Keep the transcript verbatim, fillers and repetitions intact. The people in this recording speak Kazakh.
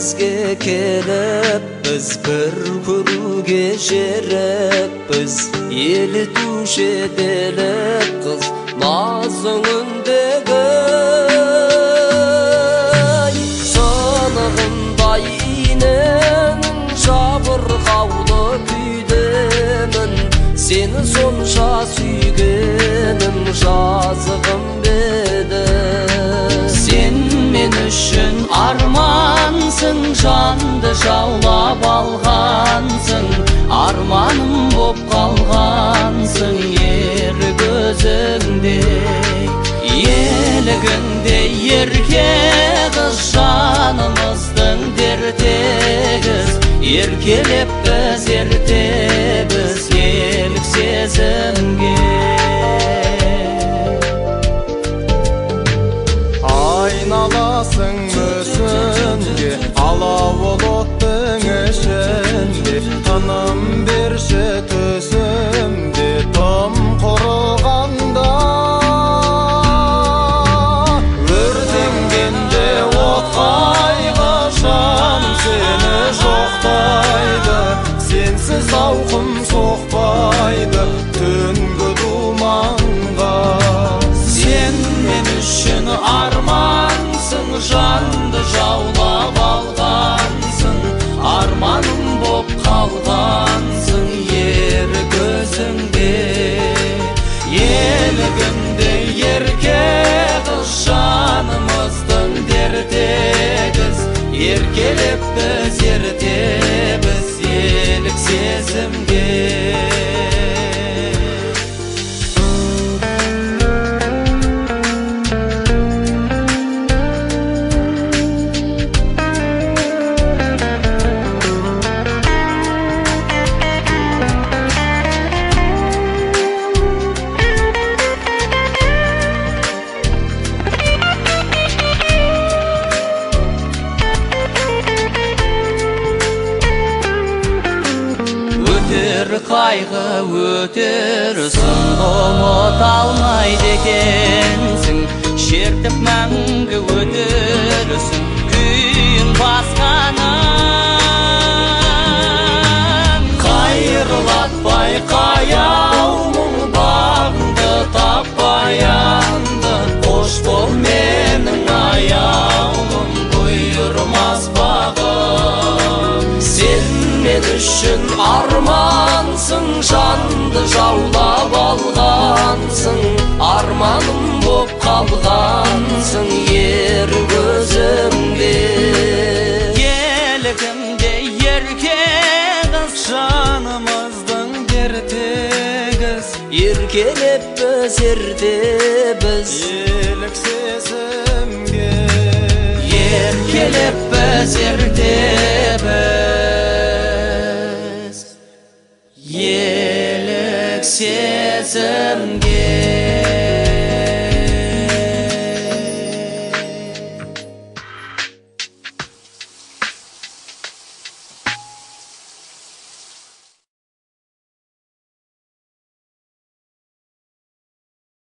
бізге келіп, біз бір көруге жерекпіз. Елітуші делік қыз назың үндегі, сынығындай иненің жабырқаулы күйдемін. Сені сонша сүйгенім жазығым беді. Сен мен үшін армансың, жанды жаулап алғансың. Арманым боп қалғансың ер көзіңде. Елігіңде ерке қыз, жанымыздың дертегіз. Еркелеп біз ертебіз елік сезімге. Айналасың мүсінге, алауыл оттың ішінде. Тыным берші төсімде тым құрығанда. Өртенгенде от қайғы, жаным сені жоқтайды. Сенсіз зауқым соқпайды түнгі думанға. Сен мен үшін армансың, жанды жаулап алғансың. Арманым боп қалғансың ер көзіңде. Елігімде ерке қыз, жанымыздың дертегіз. Еркелеп біз ертебіз елік сезімге. Өтер қайғы өтер, сын ұмыта алмайды екенсің. Шертіп мәңгі өтерсің күйін басқаның. Қайырлатпай қаяу мұң бағыңды таппай анды. Қош бол менің аяулым, бұйырмас бағым. Сен мен үшін армансың, жанды жаулап алғансың. Арманым боп қалғансың ер көзімде. Елігімде ерке қыз, жанымыздың дертегіз. Еркелеп біз ертебіз елік сезімге. Еркелеп біз ертебіз елік сезімге.